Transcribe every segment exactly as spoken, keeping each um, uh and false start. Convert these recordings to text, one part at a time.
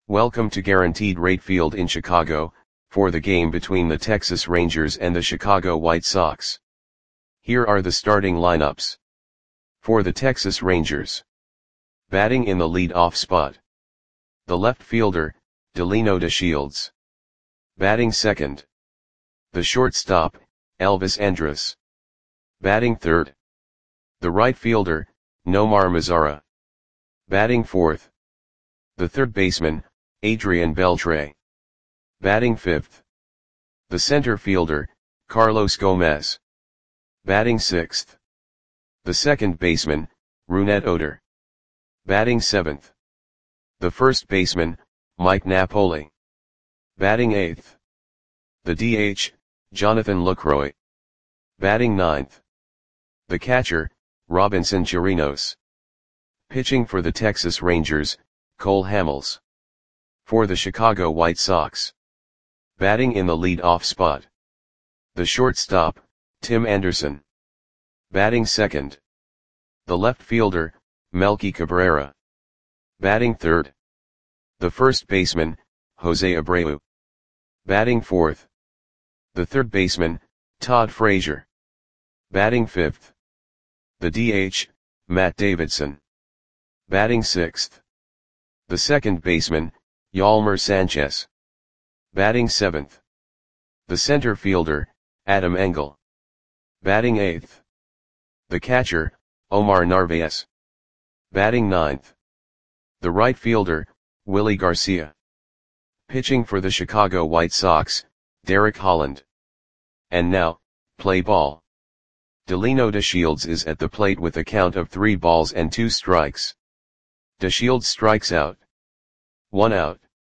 Welcome to Guaranteed Rate Field in Chicago, for the game between the Texas Rangers and the Chicago White Sox. Here are the starting lineups. For the Texas Rangers. Batting in the lead-off spot. The left fielder, Delino DeShields. Batting second. The shortstop, Elvis Andrus. Batting third. The right fielder, Nomar Mazara. Batting fourth. The third baseman, Adrian Beltre. Batting fifth. The center fielder, Carlos Gomez. Batting sixth. The second baseman, Rougned Odor. Batting seventh. The first baseman, Mike Napoli. Batting eighth. The D H, Jonathan Lucroy. Batting ninth. The catcher, Robinson Chirinos. Pitching for the Texas Rangers, Cole Hamels. For the Chicago White Sox. Batting in the lead-off spot. The shortstop, Tim Anderson. Batting second. The left fielder, Melky Cabrera. Batting third. The first baseman, Jose Abreu. Batting fourth. The third baseman, Todd Frazier. Batting fifth. The D H, Matt Davidson. Batting sixth. The second baseman, Yolmer Sanchez. Batting seventh. The center fielder, Adam Engel. Batting eighth. The catcher, Omar Narvaez. Batting ninth. The right fielder, Willie Garcia. Pitching for the Chicago White Sox, Derek Holland. And now, play ball. Delino DeShields is at the plate with a count of three balls and two strikes. DeShields strikes out. One out.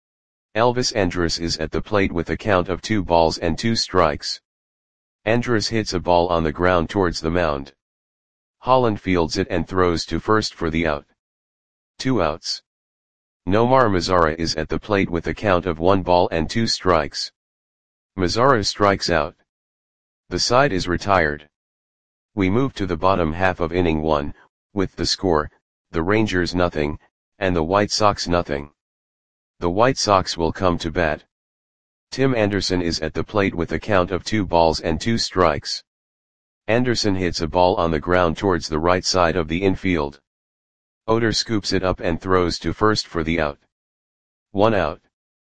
Elvis Andrus is at the plate with a count of two balls and two strikes. Andrus hits a ball on the ground towards the mound. Holland fields it and throws to first for the out. Two outs. Nomar Mazara is at the plate with a count of one ball and two strikes. Mazara strikes out. The side is retired. We move to the bottom half of inning one, with the score, the Rangers nothing, and the White Sox nothing. The White Sox will come to bat. Tim Anderson is at the plate with a count of two balls and two strikes. Anderson hits a ball on the ground towards the right side of the infield. Odor scoops it up and throws to first for the out. One out.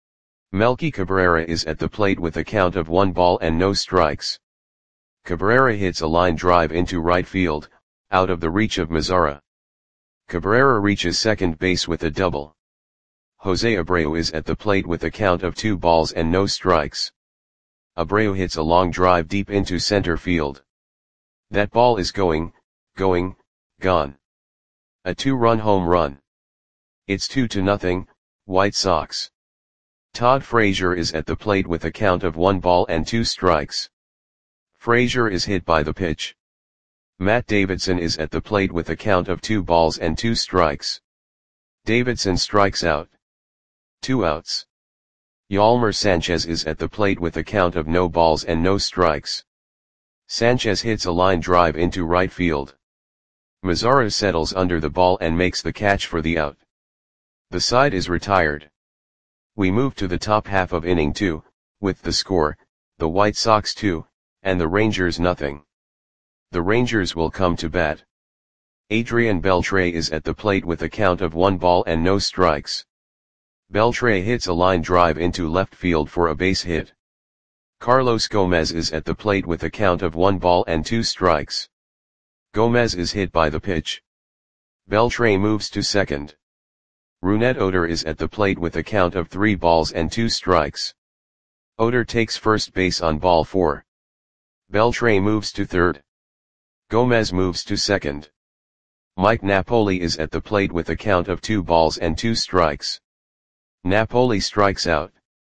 Melky Cabrera is at the plate with a count of one ball and no strikes. Cabrera hits a line drive into right field, out of the reach of Mazara. Cabrera reaches second base with a double. Jose Abreu is at the plate with a count of two balls and no strikes. Abreu hits a long drive deep into center field. That ball is going, going, gone. A two-run home run. It's two to nothing, White Sox. Todd Frazier is at the plate with a count of one ball and two strikes. Frazier is hit by the pitch. Matt Davidson is at the plate with a count of two balls and two strikes. Davidson strikes out. Two outs. Yolmer Sanchez is at the plate with a count of no balls and no strikes. Sanchez hits a line drive into right field. Mazara settles under the ball and makes the catch for the out. The side is retired. We move to the top half of inning two, with the score, the White Sox two, and the Rangers nothing. The Rangers will come to bat. Adrian Beltre is at the plate with a count of one ball and no strikes. Beltre hits a line drive into left field for a base hit. Carlos Gomez is at the plate with a count of one ball and two strikes. Gomez is hit by the pitch. Beltre moves to second. Rougned Odor is at the plate with a count of three balls and two strikes. Odor takes first base on ball four. Beltre moves to third. Gomez moves to second. Mike Napoli is at the plate with a count of two balls and two strikes. Napoli strikes out.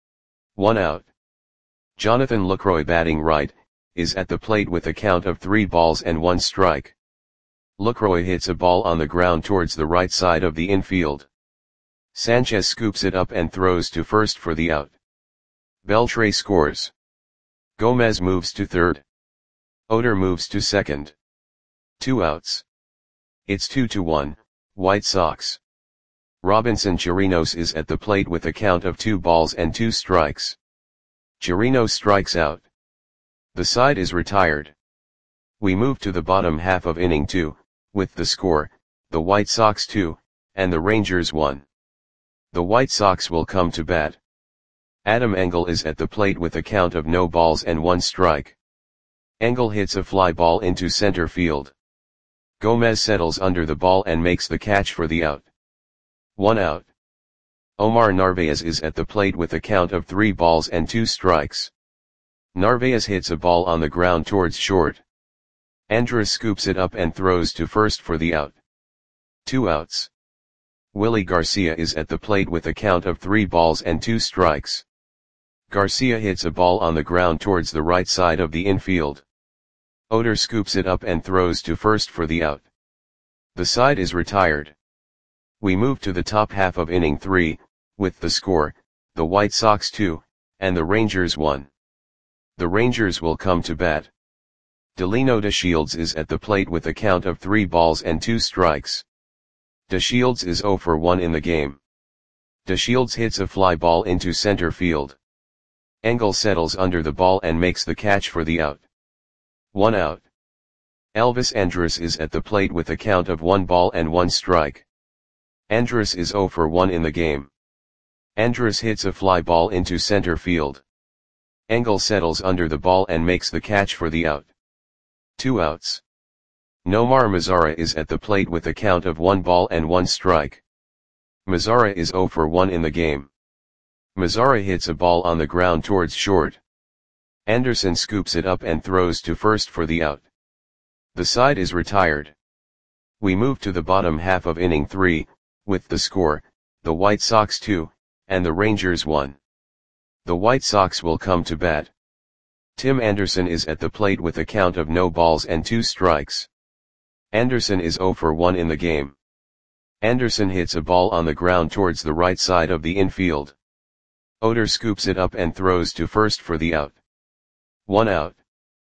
One out. Jonathan Lucroy, batting right, is at the plate with a count of three balls and one strike. Lucroy hits a ball on the ground towards the right side of the infield. Sanchez scoops it up and throws to first for the out. Beltre scores. Gomez moves to third. Odor moves to second. Two outs. It's two to one, White Sox. Robinson Chirinos is at the plate with a count of two balls and two strikes. Chirinos strikes out. The side is retired. We move to the bottom half of inning two, with the score, the White Sox two, and the Rangers one. The White Sox will come to bat. Adam Engel is at the plate with a count of no balls and one strike. Engel hits a fly ball into center field. Gomez settles under the ball and makes the catch for the out. One out. Omar Narvaez is at the plate with a count of three balls and two strikes. Narvaez hits a ball on the ground towards short. Andrus scoops it up and throws to first for the out. Two outs. Willie Garcia is at the plate with a count of three balls and two strikes. Garcia hits a ball on the ground towards the right side of the infield. Oder scoops it up and throws to first for the out. The side is retired. We move to the top half of inning three, with the score, the White Sox two, and the Rangers one. The Rangers will come to bat. Delino DeShields is at the plate with a count of three balls and two strikes. DeShields is zero for one in the game. DeShields hits a fly ball into center field. Engel settles under the ball and makes the catch for the out. One out. Elvis Andrus is at the plate with a count of one ball and one strike. Andrus is zero for one in the game. Andrus hits a fly ball into center field. Engel settles under the ball and makes the catch for the out. Two outs. Nomar Mazara is at the plate with a count of one ball and one strike. Mazara is zero for one in the game. Mazara hits a ball on the ground towards short. Anderson scoops it up and throws to first for the out. The side is retired. We move to the bottom half of inning three, with the score, the White Sox two, and the Rangers one. The White Sox will come to bat. Tim Anderson is at the plate with a count of no balls and two strikes. Anderson is zero for one in the game. Anderson hits a ball on the ground towards the right side of the infield. Oder scoops it up and throws to first for the out. One out.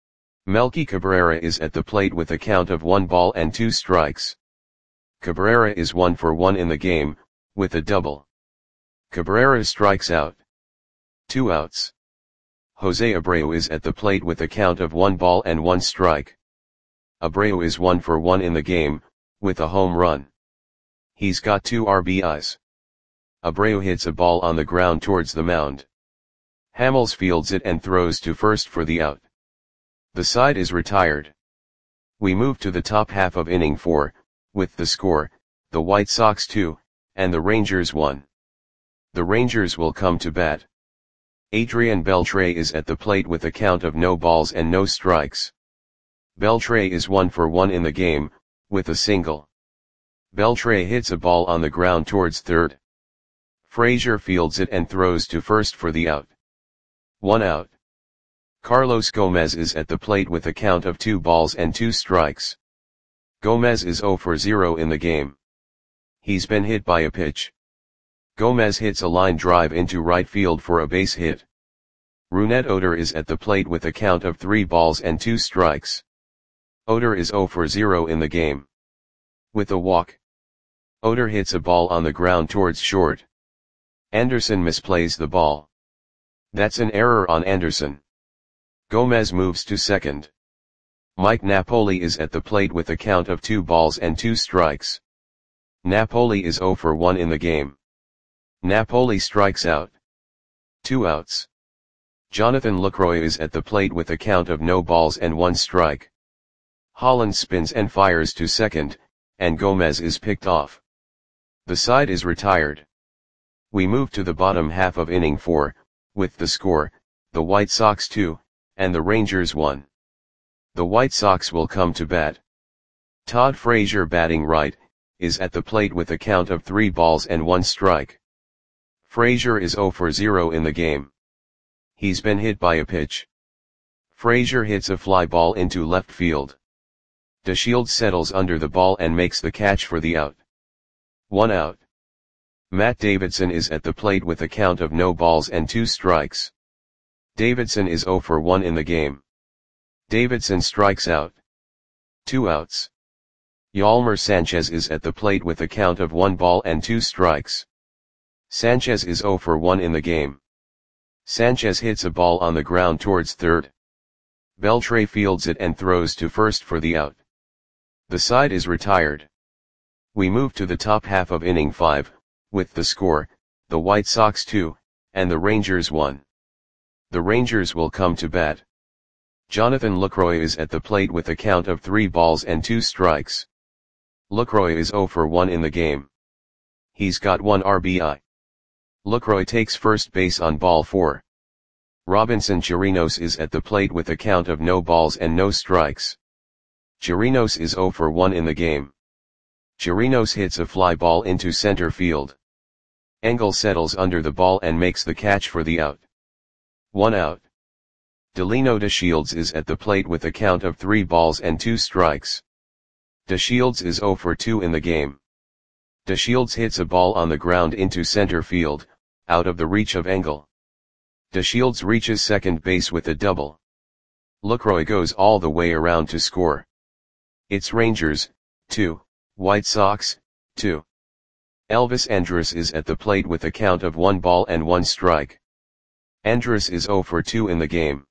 Melky Cabrera is at the plate with a count of one ball and two strikes. Cabrera is one for one in the game, with a double. Cabrera strikes out. Two outs. Jose Abreu is at the plate with a count of one ball and one strike. Abreu is one for one in the game, with a home run. He's got two R B Is. Abreu hits a ball on the ground towards the mound. Hamels fields it and throws to first for the out. The side is retired. We move to the top half of inning four, with the score, the White Sox two, and the Rangers one. The Rangers will come to bat. Adrian Beltre is at the plate with a count of no balls and no strikes. Beltre is one for one in the game, with a single. Beltre hits a ball on the ground towards third. Frazier fields it and throws to first for the out. One out. Carlos Gomez is at the plate with a count of two balls and two strikes. Gomez is zero for zero in the game. He's been hit by a pitch. Gomez hits a line drive into right field for a base hit. Rougned Odor is at the plate with a count of three balls and two strikes. Odor is zero for zero in the game. With a walk. Odor hits a ball on the ground towards short. Anderson misplays the ball. That's an error on Anderson. Gomez moves to second. Mike Napoli is at the plate with a count of two balls and two strikes. Napoli is zero for one in the game. Napoli strikes out. Two outs. Jonathan Lucroy is at the plate with a count of no balls and one strike. Holland spins and fires to second, and Gomez is picked off. The side is retired. We move to the bottom half of inning four, with the score, the White Sox two, and the Rangers one. The White Sox will come to bat. Todd Frazier, batting right, is at the plate with a count of three balls and one strike. Frazier is zero for zero in the game. He's been hit by a pitch. Frazier hits a fly ball into left field. DeShields settles under the ball and makes the catch for the out. One out. Matt Davidson is at the plate with a count of no balls and two strikes. Davidson is zero for one in the game. Davidson strikes out. Two outs. Yolmer Sanchez is at the plate with a count of one ball and two strikes. Sanchez is zero for one in the game. Sanchez hits a ball on the ground towards third. Beltre fields it and throws to first for the out. The side is retired. We move to the top half of inning five, with the score, the White Sox two, and the Rangers one. The Rangers will come to bat. Jonathan Lucroy is at the plate with a count of three balls and two strikes. Lucroy is zero for one in the game. He's got one R B I. Lucroy takes first base on ball four. Robinson Chirinos is at the plate with a count of no balls and no strikes. Chirinos is zero for one in the game. Chirinos hits a fly ball into center field. Engel settles under the ball and makes the catch for the out. One out. Delino DeShields is at the plate with a count of three balls and two strikes. DeShields is zero for two in the game. DeShields hits a ball on the ground into center field, out of the reach of Engel. DeShields reaches second base with a double. Lucroy goes all the way around to score. It's Rangers, two, White Sox, two. Elvis Andrus is at the plate with a count of one ball and one strike. Andrus is zero for two in the game.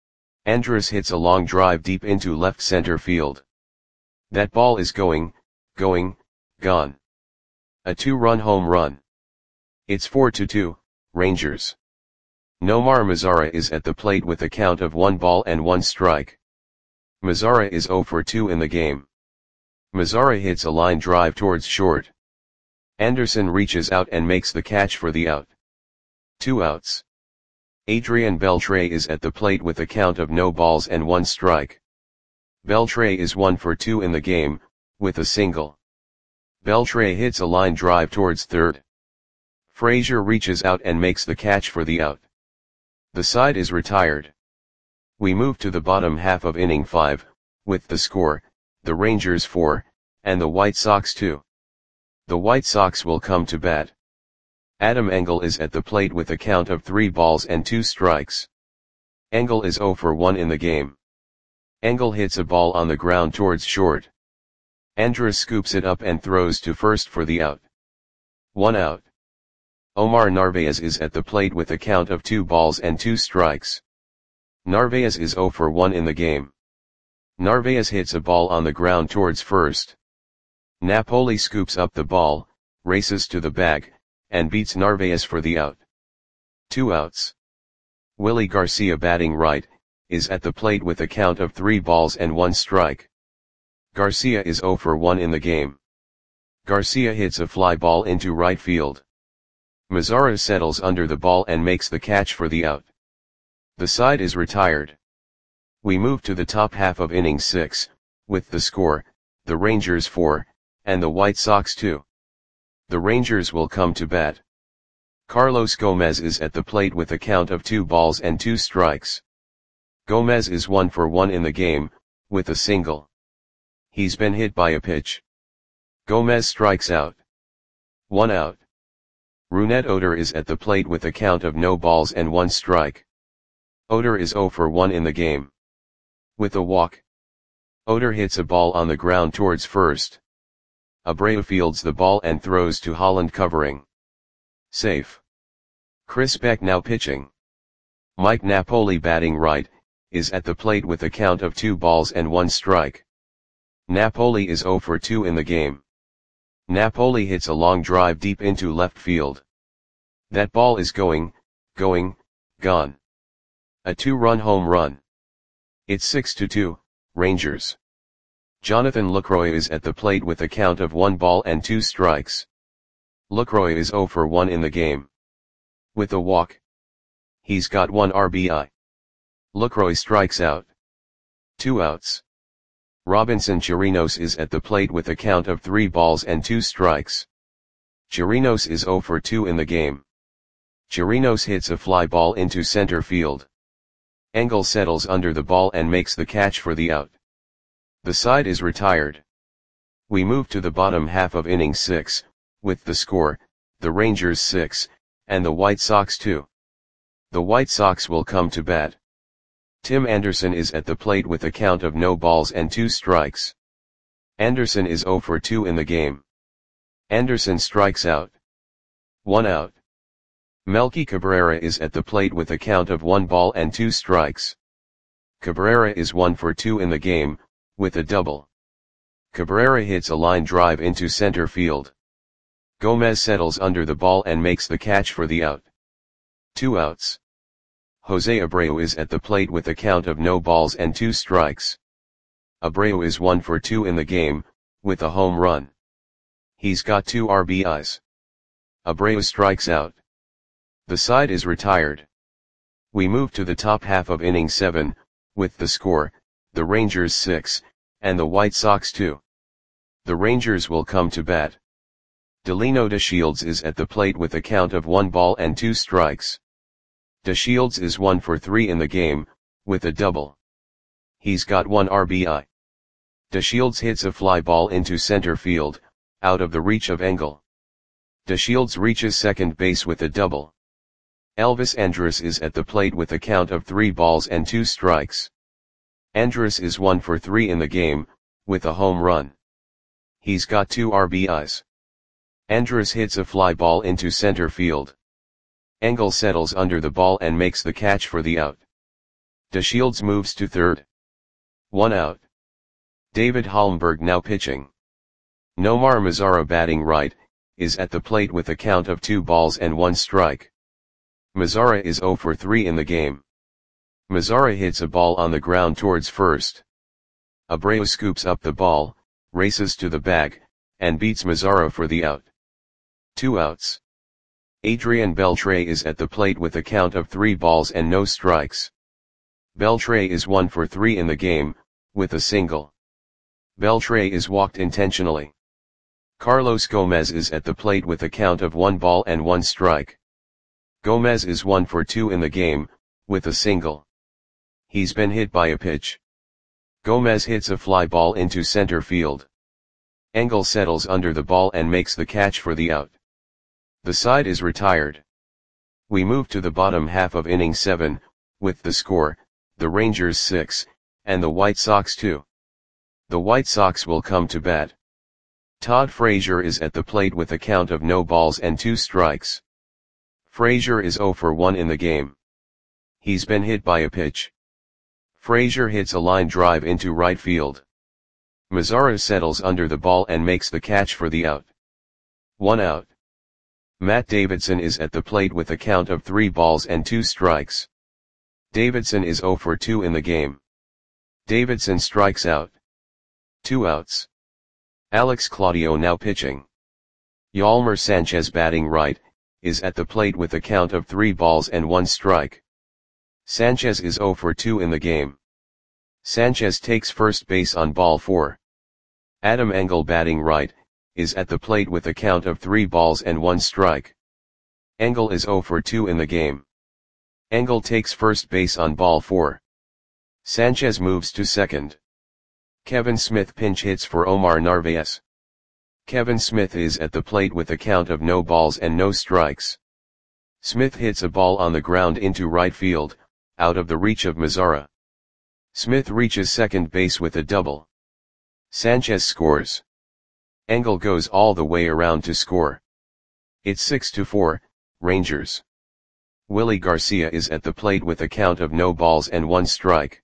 Andrus hits a long drive deep into left center field. That ball is going, going, gone. A two-run home run. It's four to two, Rangers. Nomar Mazara is at the plate with a count of one ball and one strike. Mazara is zero for two in the game. Mazara hits a line drive towards short. Anderson reaches out and makes the catch for the out. Two outs. Adrian Beltre is at the plate with a count of no balls and one strike. Beltre is one for two in the game, with a single. Beltre hits a line drive towards third. Frazier reaches out and makes the catch for the out. The side is retired. We move to the bottom half of inning five, with the score, the Rangers four, and the White Sox two. The White Sox will come to bat. Adam Engel is at the plate with a count of three balls and two strikes. Engel is zero for one in the game. Engel hits a ball on the ground towards short. Andrus scoops it up and throws to first for the out. One out. Omar Narvaez is at the plate with a count of two balls and two strikes. Narvaez is zero for one in the game. Narvaez hits a ball on the ground towards first. Napoli scoops up the ball, races to the bag, and beats Narvaez for the out. Two outs. Willie Garcia, batting right, is at the plate with a count of three balls and one strike. Garcia is zero for one in the game. Garcia hits a fly ball into right field. Mazara settles under the ball and makes the catch for the out. The side is retired. We move to the top half of inning six, with the score, the Rangers four, and the White Sox two. The Rangers will come to bat. Carlos Gomez is at the plate with a count of two balls and two strikes. Gomez is one for one in the game, with a single. He's been hit by a pitch. Gomez strikes out. One out. Rougned Odor is at the plate with a count of no balls and one strike. Odor is zero for one in the game. With a walk. Odor hits a ball on the ground towards first. Abreu fields the ball and throws to Holland, covering. Safe. Chris Beck now pitching. Mike Napoli, batting right, is at the plate with a count of two balls and one strike. Napoli is zero for two in the game. Napoli hits a long drive deep into left field. That ball is going, going, gone. A two-run home run. It's six to two, Rangers. Jonathan Lucroy is at the plate with a count of one ball and two strikes. Lucroy is zero for one in the game. With a walk. He's got one R B I. Lucroy strikes out. Two outs. Robinson Chirinos is at the plate with a count of three balls and two strikes. Chirinos is zero for two in the game. Chirinos hits a fly ball into center field. Engel settles under the ball and makes the catch for the out. The side is retired. We move to the bottom half of inning six, with the score, the Rangers six, and the White Sox two. The White Sox will come to bat. Tim Anderson is at the plate with a count of no balls and two strikes. Anderson is zero for two in the game. Anderson strikes out. One out. Melky Cabrera is at the plate with a count of one ball and two strikes. Cabrera is one for two in the game, with a double. Cabrera hits a line drive into center field. Gomez settles under the ball and makes the catch for the out. Two outs. Jose Abreu is at the plate with a count of no balls and two strikes. Abreu is one for two in the game, with a home run. He's got two R B Is. Abreu strikes out. The side is retired. We move to the top half of inning seven, with the score, the Rangers six, and the White Sox two. The Rangers will come to bat. Delino DeShields is at the plate with a count of one ball and two strikes. DeShields is one for three in the game, with a double. He's got one R B I. DeShields hits a fly ball into center field, out of the reach of Engel. DeShields reaches second base with a double. Elvis Andrus is at the plate with a count of three balls and two strikes. Andrus is one for three in the game, with a home run. He's got two R B Is. Andrus hits a fly ball into center field. Engel settles under the ball and makes the catch for the out. DeShields moves to third. One out. David Holmberg now pitching. Nomar Mazara batting right, is at the plate with a count of two balls and one strike. Mazara is zero for three in the game. Mazara hits a ball on the ground towards first. Abreu scoops up the ball, races to the bag, and beats Mazara for the out. Two outs. Adrian Beltre is at the plate with a count of three balls and no strikes. Beltre is one for three in the game, with a single. Beltre is walked intentionally. Carlos Gomez is at the plate with a count of one ball and one strike. Gomez is one for two in the game, with a single. He's been hit by a pitch. Gomez hits a fly ball into center field. Engel settles under the ball and makes the catch for the out. The side is retired. We move to the bottom half of inning seven, with the score, the Rangers six, and the White Sox two. The White Sox will come to bat. Todd Frazier is at the plate with a count of no balls and two strikes. Frazier is zero for one in the game. He's been hit by a pitch. Frazier hits a line drive into right field. Mazara settles under the ball and makes the catch for the out. One out. Matt Davidson is at the plate with a count of three balls and two strikes. Davidson is zero for two in the game. Davidson strikes out. Two outs. Alex Claudio now pitching. Yolmer Sanchez batting right, is at the plate with a count of three balls and one strike. Sanchez is zero for two in the game. Sanchez takes first base on ball four. Adam Engel batting right, is at the plate with a count of three balls and one strike. Engel is zero for two in the game. Engel takes first base on ball four. Sanchez moves to second. Kevin Smith pinch hits for Omar Narvaez. Kevin Smith is at the plate with a count of no balls and no strikes. Smith hits a ball on the ground into right field, out of the reach of Mazara. Smith reaches second base with a double. Sanchez scores. Engel goes all the way around to score. It's six to four, Rangers. Willie Garcia is at the plate with a count of no balls and one strike.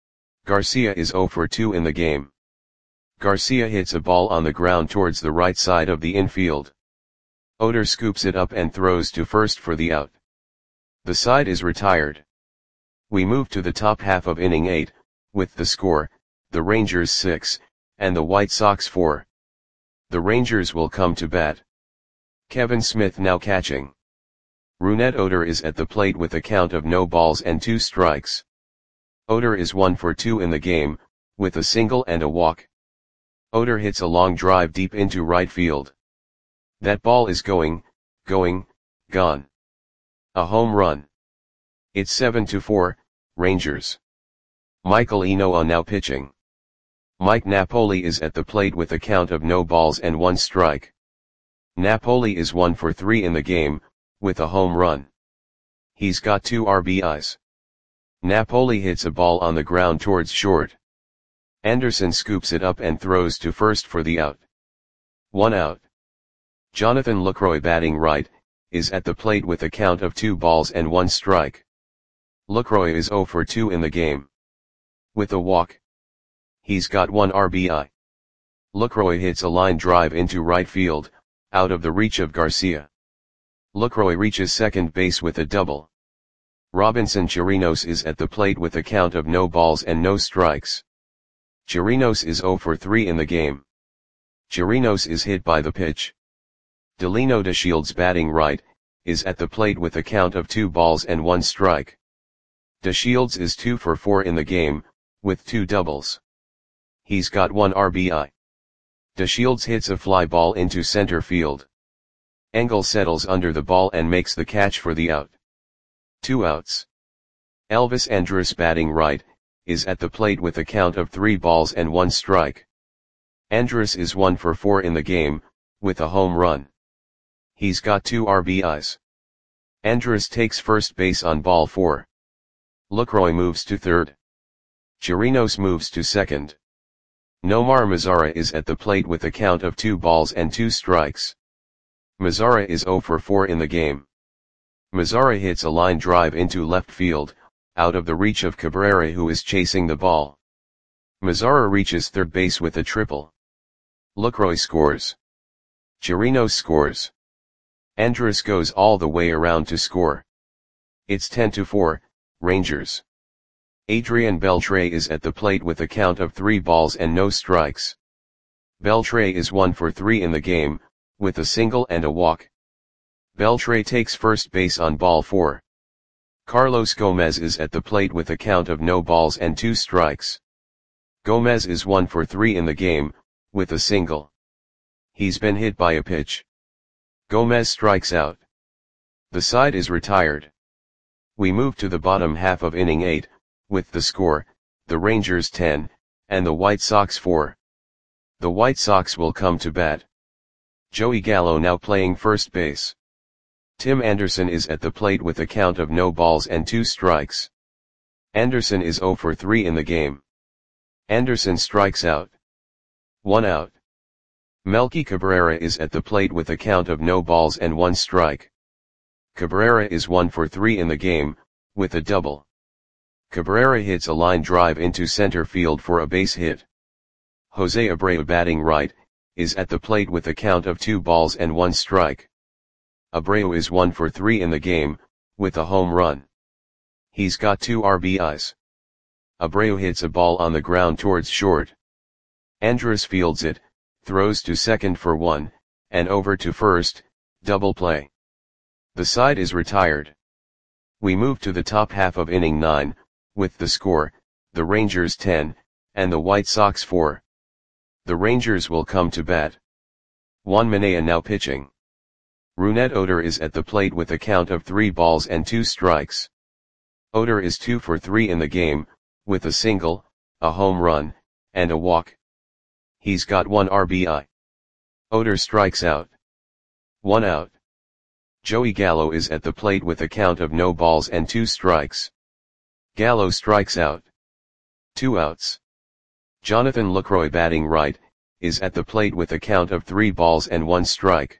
Garcia is zero for two in the game. Garcia hits a ball on the ground towards the right side of the infield. Oder scoops it up and throws to first for the out. The side is retired. We move to the top half of inning eight, with the score, the Rangers six, and the White Sox four. The Rangers will come to bat. Kevin Smith now catching. Rougned Oder is at the plate with a count of no balls and two strikes. Oder is one for two in the game, with a single and a walk. Oder hits a long drive deep into right field. That ball is going, going, gone. A home run. It's seven to four, Rangers. Michael Enoa now pitching. Mike Napoli is at the plate with a count of no balls and one strike. Napoli is one for three in the game, with a home run. He's got two R B Is. Napoli hits a ball on the ground towards short. Anderson scoops it up and throws to first for the out. One out. Jonathan Lucroy, batting right, is at the plate with a count of two balls and one strike. Lucroy is oh for two in the game. With a walk, he's got one R B I. Lucroy hits a line drive into right field, out of the reach of Garcia. Lucroy reaches second base with a double. Robinson Chirinos is at the plate with a count of no balls and no strikes. Chirinos is oh for three in the game. Chirinos is hit by the pitch. Delino DeShields, batting right, is at the plate with a count of two balls and one strike. DeShields is two for four in the game, with two doubles. He's got one R B I. DeShields hits a fly ball into center field. Engel settles under the ball and makes the catch for the out. Two outs. Elvis Andrus, batting right, is at the plate with a count of three balls and one strike. Andrus is one for four in the game, with a home run. He's got two R B Is. Andrus takes first base on ball four. Lucroy moves to third. Chirinos moves to second. Nomar Mazara is at the plate with a count of two balls and two strikes. Mazara is oh for four in the game. Mazara hits a line drive into left field, out of the reach of Cabrera, who is chasing the ball. Mazara reaches third base with a triple. Lucroy scores. Chirinos scores. Andrus goes all the way around to score. It's ten to four, Rangers. Adrian Beltre is at the plate with a count of three balls and no strikes. Beltre is one for three in the game, with a single and a walk. Beltre takes first base on ball four. Carlos Gomez is at the plate with a count of no balls and two strikes. Gomez is one for three in the game, with a single. He's been hit by a pitch. Gomez strikes out. The side is retired. We move to the bottom half of inning eight, with the score, the Rangers ten, and the White Sox four. The White Sox will come to bat. Joey Gallo now playing first base. Tim Anderson is at the plate with a count of no balls and two strikes. Anderson is oh for three in the game. Anderson strikes out. One out. Melky Cabrera is at the plate with a count of no balls and one strike. Cabrera is one for three in the game, with a double. Cabrera hits a line drive into center field for a base hit. Jose Abreu, batting right, is at the plate with a count of two balls and one strike. Abreu is one for three in the game, with a home run. He's got two R B Is. Abreu hits a ball on the ground towards short. Andrus fields it, throws to second for one, and over to first, double play. The side is retired. We move to the top half of inning nine, with the score, the Rangers ten, and the White Sox four. The Rangers will come to bat. Juan Minaya now pitching. Rougned Odor is at the plate with a count of three balls and two strikes. Odor is two for three in the game, with a single, a home run, and a walk. He's got one R B I. Odor strikes out. One out. Joey Gallo is at the plate with a count of no balls and two strikes. Gallo strikes out. Two outs. Jonathan Lucroy, batting right, is at the plate with a count of three balls and one strike.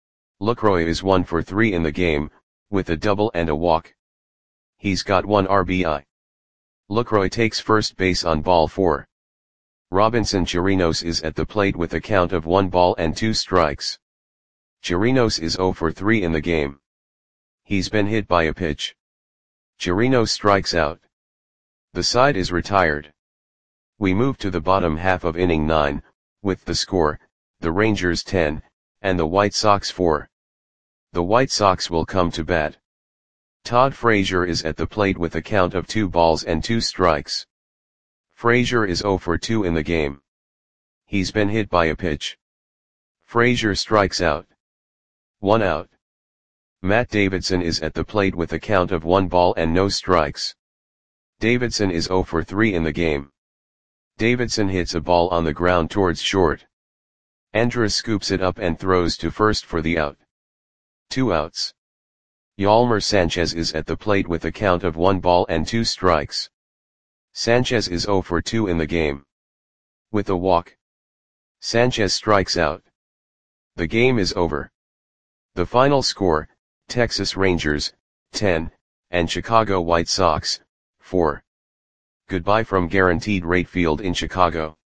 Lucroy is one for three in the game, with a double and a walk. He's got one R B I. Lucroy takes first base on ball four. Robinson Chirinos is at the plate with a count of one ball and two strikes. Chirinos is oh for three in the game. He's been hit by a pitch. Chirinos strikes out. The side is retired. We move to the bottom half of inning nine, with the score, the Rangers ten, and the White Sox four. The White Sox will come to bat. Todd Frazier is at the plate with a count of two balls and two strikes. Frazier is oh for two in the game. He's been hit by a pitch. Frazier strikes out. One out. Matt Davidson is at the plate with a count of one ball and no strikes. Davidson is oh for three in the game. Davidson hits a ball on the ground towards short. Andrus scoops it up and throws to first for the out. Two outs. Yolmer Sanchez is at the plate with a count of one ball and two strikes. Sanchez is oh for two in the game. With a walk, Sanchez strikes out. The game is over. The final score, Texas Rangers, ten, and Chicago White Sox, four. Goodbye from Guaranteed Rate Field in Chicago.